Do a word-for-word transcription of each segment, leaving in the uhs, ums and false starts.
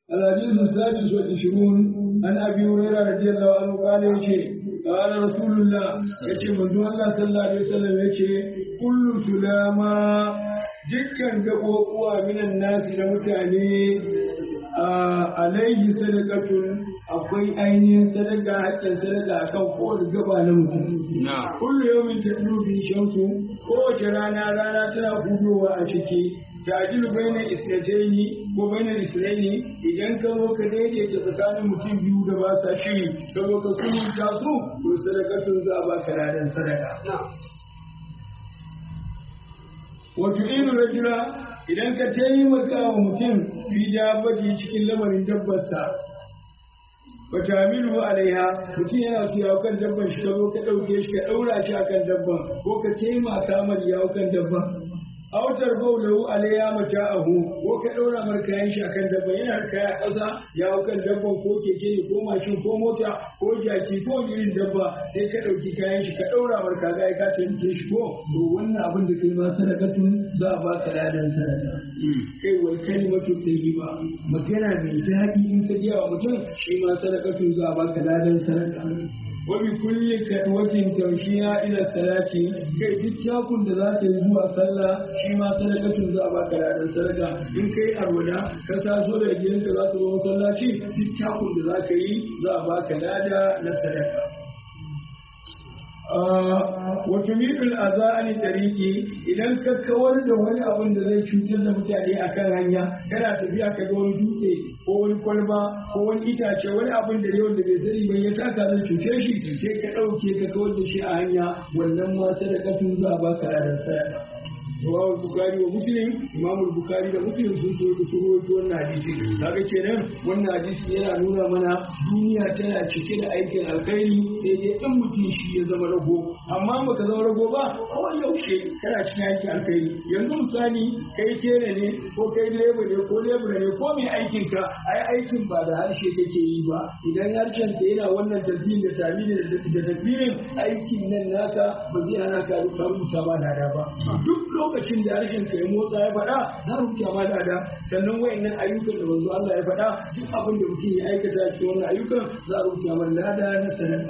الحديث السادس والعشرون عن أبي هريرة رضي الله عنه قال يشي قال رسول الله يشي من دون الله صلى الله عليه وسلم يشي كل سلامة دكا قبوقوا من الناس لمتعني alaihi sadaqatun akwai ainihin sadaka hakkin sadaka akan kowace gaba na mutum kullu yawmin tadlu bi shamsu kowace rana rana tana hudowa a ciki tajilu bainal isnataini ko bainal isnaini idan ka zo ka daidaita tsakanin mutum biyu da ba sa shiri ka zo ka sulunta su to sadaqatun za ba ka radan sadaka wato inu rajula idan ka taimaka wa mutum fi dabbaji cikin lamarin dabbarsa ba ta milu alaiha mutum yana su yawo kan dabban shi ka zo ka ɗauke shi ka ɗaura shi akan dabban ko ka taimaka mar yawo kan dabban autar baulahu alaiha mata'ahu ko ka ɗaura mar kayan shi akan dabban yana kaya ƙasa yawo kan dabban ko keke ne ko mashin ko mota ko jaki ko irin dabba sai ka ɗauki kayan shi ka ɗaura mar kaga ai ka taimake shi ko to wannan abin da kai ma sadakatun za a baka ladan sadaka kai wal kalimatu tayyiba magana mai daɗi in ka ji wa mutum shi ma sadakatun za a baka ladan sadaka wa bi kulli kadwatin tawshiya ila salati kai duk takun da za ta yi zuwa sallah shi ma sadakatun za a baka ladan sadaka in kai arwada ka taso da gidanka za ka zo masallaci duk takun da za ka yi za a baka lada na sadaka wato miƙul aza'ani tariki idan ka kawar da wani abin da zai cutar da mutane a kan hanya kana tafiya ka ga wani dutse ko wani kwalba ko wani itace wani abin da yawan da bai sani bai ya taka zai cuce shi sai ka ɗauke ka kawar da shi a hanya wannan ma sadakatun za a baka ladan sadaka رواه البخاري ومسلم امام البخاري da muslim sun so su rawaito wannan hadisi kaga kenan wannan hadisi yana nuna mana duniya tana cike da aikin alkhairi sai dai in mutum shi ya zama rago amma baka zama rago ba ko yaushe kana cikin aikin alkhairi yanzu misali kai kere ne ko kai direba ne ko lebura ne ko mai aikin ka ai aikin ba da harshe kake yi ba idan harshen ka yana wannan tasbihin da tamini da tasbihin aikin nan naka ba zai hana ka rubuta ba da ba duk lokacin da harshen ka ya motsa ya faɗa za a rubuta ma da sannan wayannan ayyukan da manzo Allah ya faɗa duk abin da mutum ya aikata cikin wannan ayyukan za a rubuta ma lada na sadaka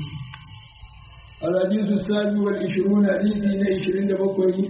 الحديث السابع والعشرون حديث عشرين دبقوي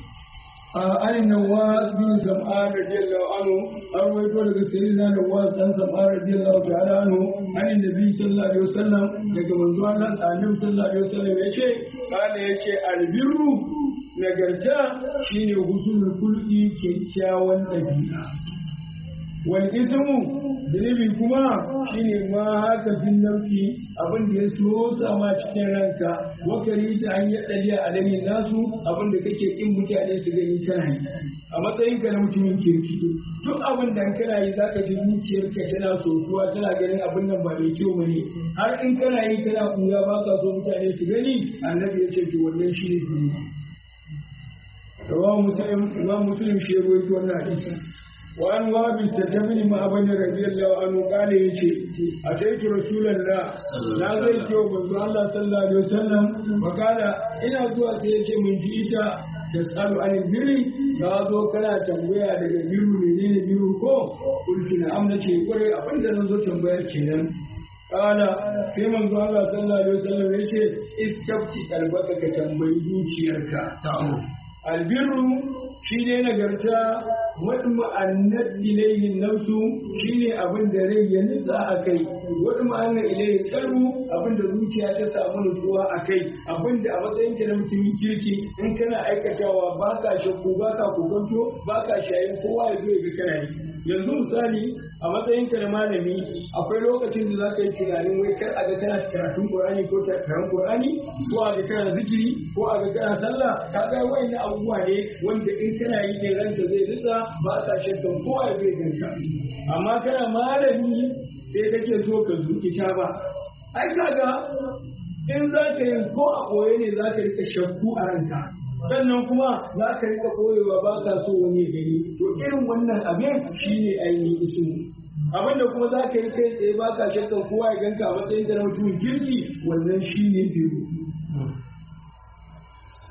عن النواس بن سمعان رضي الله عنه أروي قول سيدنا نواس بن سمعان رضي الله تعالى عنه عن النبي صلى الله عليه وسلم لكن من دون النبي صلى الله عليه وسلم يشي قال يشي البر nagarta shine husnul kulli kyakkyawan dabi'a wal ismu zunubi kuma shine ma haka fin nauki abin da ya so sama cikin ranka wakari ta an yi daliya a dalilin nasu abin da kake kin mutane su gani kana yi a matsayin ka na mutumin kirki duk abin da kana yi zaka ji zuciyarka tana sosuwa tana ganin abin nan ba mai kyau bane har in kana yi kana kuya ba ka so mutane su gani annabi ya ce to wannan shine zunubi رواه مسلم إمام مسلم شيروي تونا حديثا وعن وابس تجمل ما أبن رضي الله عنه قال يشي أتيت رسول الله لا زيت يوم الله صلى الله عليه وسلم وقال إن أزوى سيشي من جئتا تسأل عن البر لا زو كلا تنبيا لك البر منين البر كو قلت نعم نشي قولي أبن نزو تنبيا كنان قال في من الله صلى الله عليه وسلم يشي استفتي قلبك كتنبي دوشيرك تعمل albirru shi ne nagarta ma'annat ilayhin nafsu shi ne abin da rai ya nutsa a kai wani ma'annar ilayhin kalbu abin da zuciya ta samu nutsuwa a kai abin da a matsayin ka na mutumin kirki in kana aikatawa ba ka shakku ba ka kokonto ba ka shayin kowa ya zo ya ga kana yi yanzu misali a matsayin ka na malami akwai lokacin da za ka yi tunanin wai kar a ga kana karatun Qur'ani ko karatun Qur'ani ko a ga kana zikiri ko a ga kana sallah ka ga wayannan abubuwa ne wanda in kana yi ne ranka zai rika ba ka shakkan kowa ya zai ganka amma kana malami sai kake so ka zuki ta ba ai kaga in za ka yi ko a koye ne za ka rika shakku a ranka sannan kuma za ka rika koyewa ba ka so wani gani to irin wannan abin shine ainihin isu abinda kuma za ka yi kai tsaye ba ka shakkan kowa ya ganka a matsayin da na mutumin kirki wannan shine biyu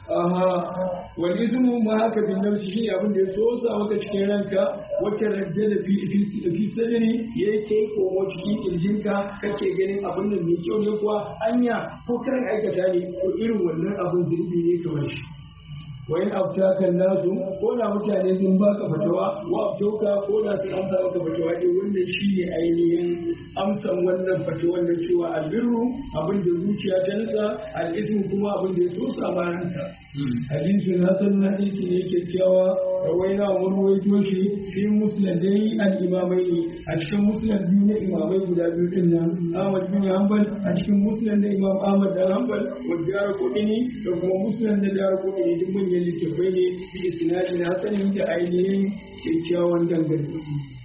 aha wal ismu ma haka bin nafsi shi abin da ya so sa maka cikin ranka wacce radda da fi fi sadri yayi kai komo cikin kirjinka kake ganin abin da mai kyau ne kuwa anya ko kan aikata ne ko irin wannan abin zurbi ne kamar shi wa in abtaka nasu ko da mutane sun baka fatawa wa abtauka ko da sun amsa maka fatawa dai wannan shine ainihin amsan wannan fatawar da cewa albirru abin da zuciya ta nasa al'ismu kuma abin da ya so samaranta hadisin hasan na hadisi ne kyakkyawa rawaina mun rawaito shi fi musnadai al-imamai a cikin musnad biyu na imamai guda biyu din nan Ahmad bin Hanbal a cikin musnad da Imam Ahmad bin Hanbal wa Daraqutni da kuma musnad da Daraqutni duk manyan littafai ne bi isnadin hasanin da ainihin kyakkyawan dangane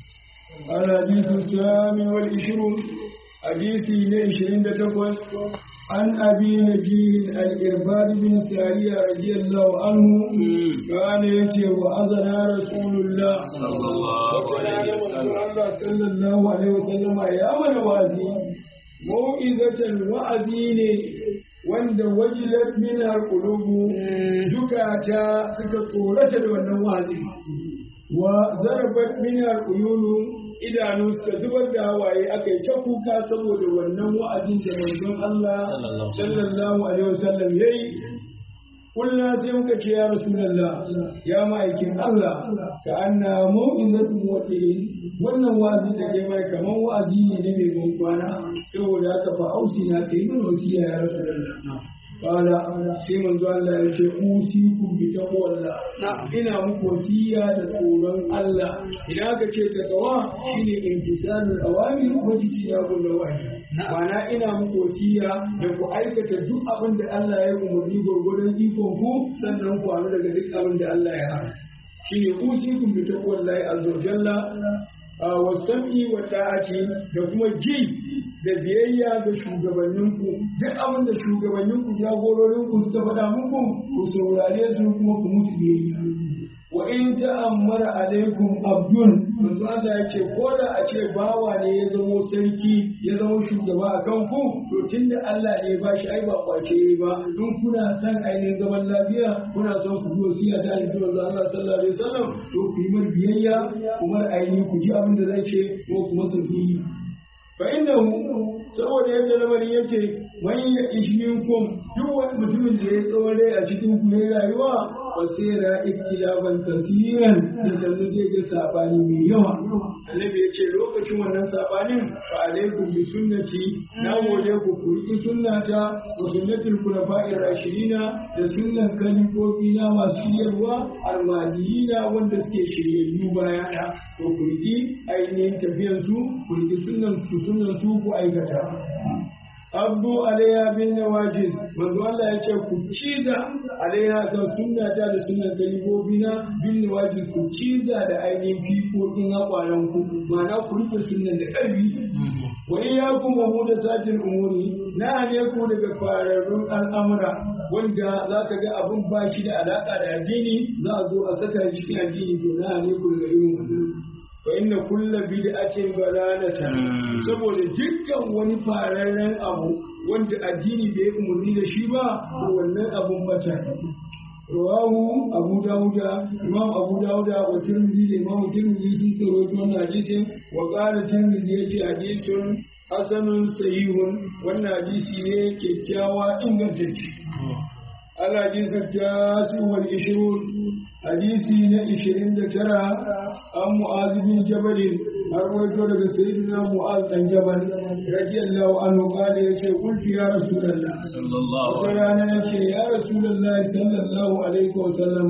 الحديث الثامن والعشرون حديث عشرين تقوس عن أبي نجيب الإرباد بن سارية رضي الله عنه قال يتي وأذن رسول الله صلى الله عليه وسلم صلى الله عليه وسلم يا من وازي موئزة وأذين wanda wajilat min al-qulubu dukata suka tsorata da wannan wazi wa zarabat min al-uyunu idanu suka zubar da hawaye akai ta kuka saboda wannan wa'azin da manzon Allah sallallahu alaihi wasallam yayi kullu sai muka ce ya rasulullah ya ma'aikin Allah ka anna mu'izatu mu'tin wannan wa'azi da ke mai kaman wa'azi ne ne mai gonkwana saboda haka fa ausi na kai mun wasiya ya rasulullah qala sai manzo Allah ya ce usikum bi taqwallah ina muku wasiya da tsoron Allah idan aka ce taqwa shine imtisalul awamir wa ijtinabul nawahi ma'ana ina muku wasiya da ku aikata duk abin da Allah ya umarni gurgurdan ikon ku sannan ku amu daga duk abin da Allah ya hana shine usikum bi taqwallah azza wa jalla wa sam'i wa ta'ati da kuma ji da biyayya ga shugabanninku duk abin da shugabanninku jagororinku suka faɗa muku ku saurare su kuma ku musu biyayya wa in ta'ammara alaikum abdun manzo Allah yake ko da a ce bawa ne ya zama sarki ya zama shugaba a kanku to tunda Allah ne ba shi ai ba kwace ba in kuna son ainihin zaman lafiya kuna son ku biyo siya ta alƙi manzo Allah sallallahu alaihi wasallam to ku yi mar biyayya kuma ainihin ku ji abin da zai ce ko kuma su yi fa innahu saboda yadda lamarin yake man ya ishminkum duk wani mutumin da ya tsore a cikin ku ya rayuwa fa sai ra iktilaban kasiran da sannu zai ga sabani mai yawa annabi ya ce lokacin wannan sabanin fa alaikum bi sunnati na gode ku ku yi sunnata wa sunnatul khulafa'ir rashidina da sunnan kalifofi na masu yarwa almadiyina wanda suke shiryayyu baya da to ku yi ainihin tafiyar su ku yi sunnan su sunnan su ku aikata abdu alaiha bin nawajid manzo Allah ya ce ku ciza alaiha da sunna ta da sunnan kalibobi na bin nawajid ku ciza da ainihin fifofin hakwaran ku ma'ana ku rike sunnan da ƙarfi wa iyyakum wa muhdathatil umuri na ne ku daga fararrun al'amura wanda zaka ga abun ba shi da alaka da addini za a zo a saka cikin addini to na ne ku daga irin wannan fa inna kulla bid'atin dalalatan saboda dukkan wani fararren abu wanda addini bai umurni da shi ba to wannan abun mata rawahu abu dauda imam abu dauda wa tirmidhi da imam tirmidhi sun rawaito wannan hadisin wa qala tirmidhi yace hadisun hasanun sahihun wannan hadisi ne kyakkyawa ingantacce الحديث التاسع والعشرون حديثي عشرين ترى عن معاذ بن جبل أرويت لك سيدنا معاذ بن جبل رضي الله عنه قال يا قلت يا رسول الله صلى الله عليه وسلم يا رسول الله صلى الله عليه وسلم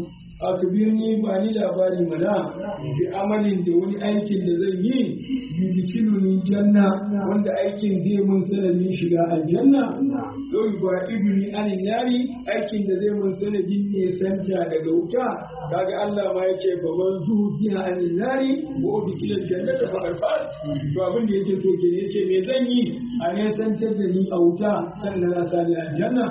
akbirni ba ni labari mana bi amalin da wani aikin da zan yi yudkiluni janna wanda aikin zai mun sanadin shiga aljanna don ba iduni anin yari aikin da zai mun sanadin ne santa daga wuta kaga Allah ma yake ba man zuhu biha anin yari wa udkila jannata fa alfat to abin da yake so ke yace me zan yi a ne santar da ni a wuta sannan a sani aljanna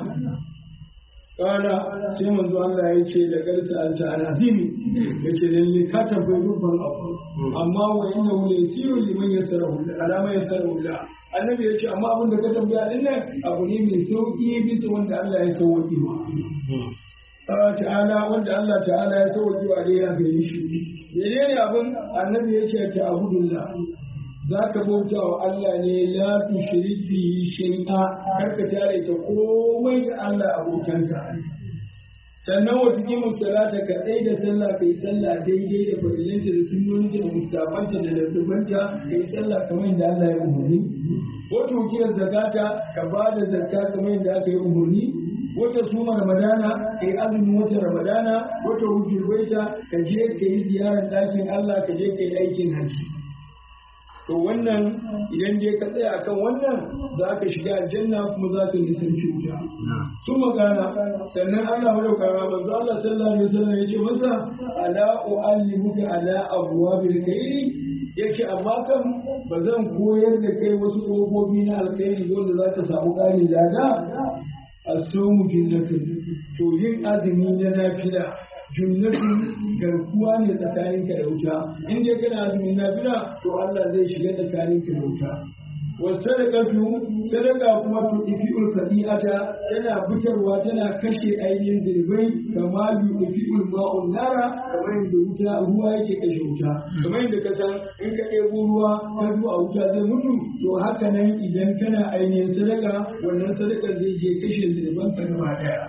Kala sai manzo Allah ya ce da garta an ta alazimi yace lalle ka tabbai rubban abu amma wa inna hu yasiru liman yasarahu alama yasarahu la annabi yace amma abin da ka tambaya din nan abu ne mai sauki bisa wanda Allah ya sauki ma ta'ala wanda Allah ta'ala ya sauke wa dai ya gare shi menene abin annabi yake ta abudullah zaka bauta wa Allah ne la tushrik bihi shay'a karka tare ta komai da Allah abokanta sannan wa tuqimu salata ka dai da sallah kai sallah daidai da fadilanta da sunnoni da mustafanta da ladabanta kai sallah kamar yadda Allah ya umarni wato kiyar zakata ka bada zakka kamar yadda aka yi umarni wata suma ramadana kai azumin wata ramadana wata hujjul baita ka je ka yi ziyarar ɗakin Allah ka je ka yi aikin hajji to wannan idan dai ka tsaya akan wannan za ka shiga aljanna kuma za ka nisanci wuta sun magana sannan Allah madaukara manzo Allah sallallahu alaihi wasallam ya ce masa ala uallimuka ala abwabil khairi yace amma kan ba zan koyar da kai wasu kofofi na alkhairi wanda za ka samu ƙarin lada asumu jinnatun to yin azumi na nafila jinnatun garkuwa ne tsakaninka da wuta in dai kana azumin nafila to Allah zai shiga tsakaninka da wuta wasadaqatu sadaqa kuma to ifiul qadi'ata tana fitarwa tana kashe ainihin zirbai kama ifiul ma'un nara kamar yadda wuta ruwa yake kashe wuta kamar yadda ka san in ka ɗebo ruwa ka zuwa wuta zai mutu to haka nan idan kana ainihin sadaka wannan sadakar zai je kashe zirban ka gaba daya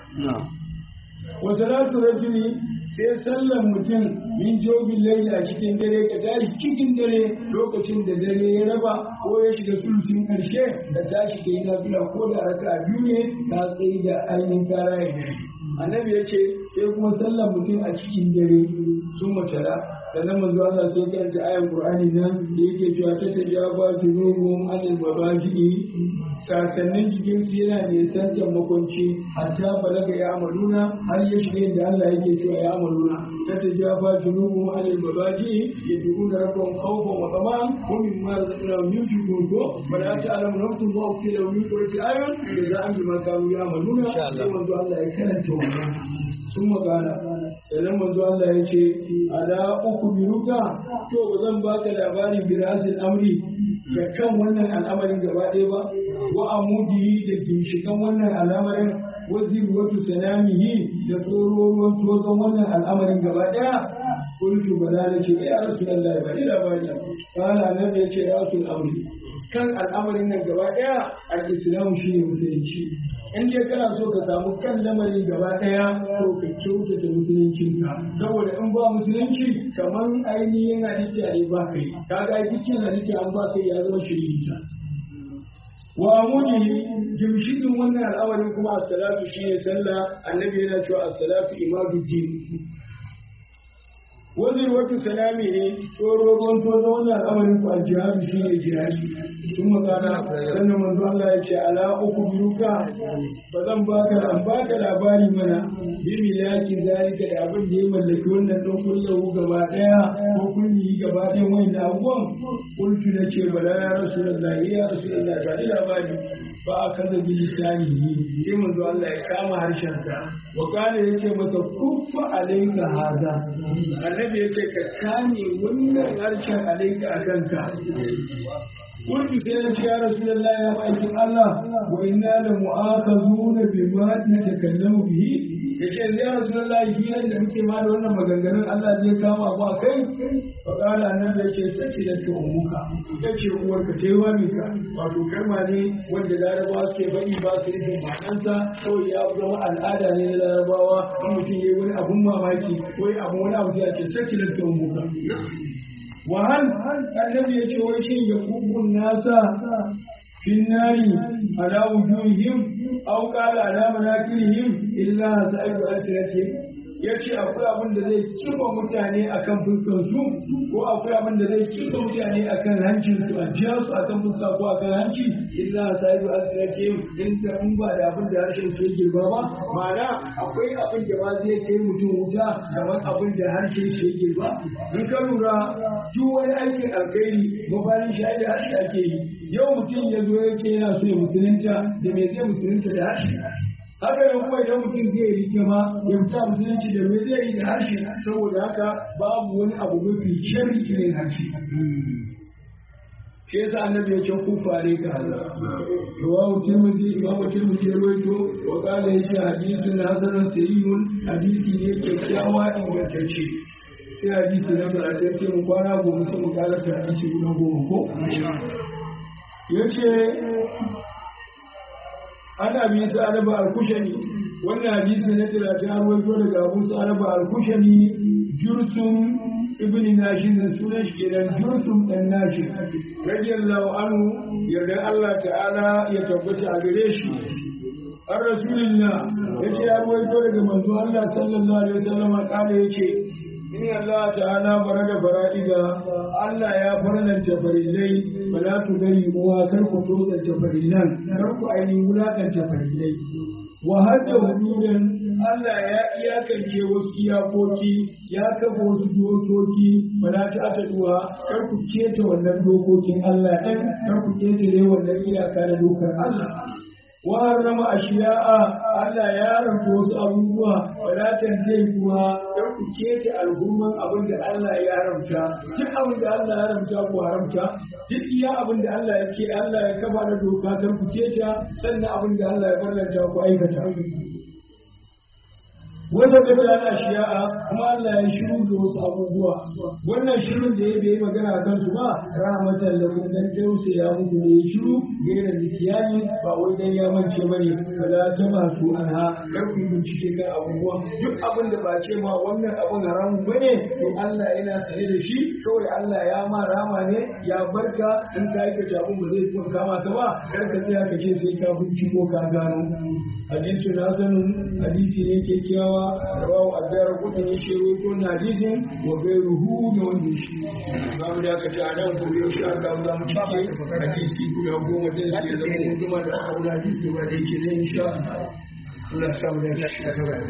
wa salatu rajuli sai sallan mutum min jobin laili a cikin dare ka tashi cikin dare lokacin da dare ya raba ko ya shiga sulusin karshe da tashi ka yi nafila ko da raka biyu ne ka tsaye da ainihin kara ya dare annabi ya ce sai kuma sallan mutum a cikin dare sun mace da sannan manzo Allah sai karanta ayan Qur'ani nan da yake cewa ta tajaba junuhum anil mabaji sasannin jikin su yana ne santan makonci hatta balaga ya amaluna har ya shige da Allah yake cewa ya amaluna ta tajaba junuhum anil mabaji yad'una rabbahum khawfan wa tama'an wa mimma razaqnahum yunfiqun ko wala ta'lamu nafsun ma ukhfiya lahum min qurrati a'yun jaza'an bima kanu ya'maluna sai manzo Allah ya karanta wannan sun magana idan manzo Allah ya ce ala uku biruka to ba zan baka labarin birasil amri ga kan wannan al'amarin gaba ɗaya ba wa amudi da ginshikan wannan al'amarin wa zirwatu sanamihi da tsororuwan tozon wannan al'amarin gaba ɗaya kultu bala da ce ya rasulullah ba ni labari kana annabi ya ce rasul amri kan al'amarin nan gaba ɗaya al-islamu shine musulunci in dai kana so ka samu kan lamarin gaba daya to ka kyautata musuluncinka saboda in ba musulunci kamar ainihin halitta ne ba kai kaga aikin halitta an ba kai ya zama shirita wa amuni jimshidin wannan al'amarin kuma as-salatu shine sallah annabi yana cewa as-salatu imaduddin wazir wata salami ne tsoro ruwan tozo wannan al'amarin ku a jihadi shi ne jihadi sun magana sannan manzo Allah ya ce ala uku biruka ba zan baka an baka labari mana bi milaki zalika da abin da ya mallaki wannan don kullahu gaba daya ko kulli gaba daya wannan abubuwan kultu na ce bala ya rasulullahi ya rasulullahi ba labari ba a kaza bi lisani sai manzo Allah ya kama harshen sa wa kana yake masa kuffa alayka hada annabi yake ka kame wannan harshen alayka akan ka قلت سيدنا يا رسول الله يا مالك الله وإنا لمؤاخذون بما نتكلم به yace ya rasulullahi shi nan da muke ma da wannan maganganun Allah zai kama ba kai fa kala nan da yake sai da to muka yace uwar ka tai wani ka wato kalma ne wanda larabawa suke bari ba su rufin ma'anarsa ko ya zama al'ada ne na larabawa in mutum yayi wani abun mamaki ko abu wani abu sai ya ce sai da to muka وهل الذي يتوشي يقوم الناس في النار على وجوههم أو قال على مناكرهم إلا سائر ألسنتهم yace akwai abin da zai kifa mutane akan fuskar su ko akwai abin da zai kifa mutane akan hancin su a jiya su akan fuska ko akan hanci illa sa'idu asrake in ta in ba da abin da harshen su yake ba ba ma'ana akwai abin da ba zai kai mutum wuta kamar abin da harshen su yake ba in ka lura duk wani aikin alkhairi mafarin shi da harshe ake yi yau mutum ya zo yake yana so ya musulunta da me zai musulunta da harshe haka ne kuma idan mutum zai yi hikima ya fita musulunci da me zai yi da harshe saboda haka babu wani abu mafi sharri irin harshe shi yasa annabi ya ce kufa ne ka haza rawahu tirmidhi imamu tirmidhi ya rawaito wa qala yace hadithun hasanun sahihun hadisi ne kyakkyawa ingantacce sai hadisi na da ce mu kwana gobe sai mu kala ta hadisi na goma ko yace ana bi sa araba al-kushani wannan hadisi ne da ta rawaito daga Abu Sa'alaba al-Kushani Jursum ibn Nashid sunan shi kenan Jursum dan Nashid radiyallahu anhu yarda Allah ta'ala ya tabbata a gare shi ar rasulullah yace ya rawaito daga manzo Allah sallallahu alaihi wasallam kale yace in Allah ta'ala barada fara'ida Allah ya farlanta farillai bala tu gari uwa kar ku tozanta farillan kar ku ainihin wulakanta farillai wa hadda hududan Allah ya iyakance wasu iyakoki ya kafa wasu dokoki bala ta ataduwa kar ku keta wannan dokokin Allah ɗin kar ku ketare wannan iyaka da dokar Allah wa harrama ashiya'a Allah ya haramta wasu abubuwa wala tanzai kuma kar ku keta alhurman abin da Allah ya haramta duk abin da Allah ya haramta ku haramta duk iya abin da Allah ya ke Allah ya kafa da doka kar ku keta sannan abin da Allah ya farlanta ku aikata wanda ka ta shi'a kuma Allah ya shiru da wasu abubuwa wannan shirin da ya bai magana kan su ba rahmatan lakum dan tausaya muku ne shiru gairan nikiyani ba wai dan ya mance bane wala ta masu anha kar ku bincike kan abubuwa duk abin da ba ce ma wannan abin haramu bane to Allah yana sane da shi kawai Allah ya ma rama ne ya barka in ka yi ka abun ba zai kuma kama ka ba kar ka tsaya ka ce sai ka binciko ka gano hadisi na sanin hadisi ne ke kiyawa rawahu addar kudin shi ko na hadisin wa gairuhu da wanda shi ba mu da ka ta nan ko insha Allah za mu cike hadisi guda goma da shi da kuma da hadisi ba da yake ne insha Allah Allah ya samu da shi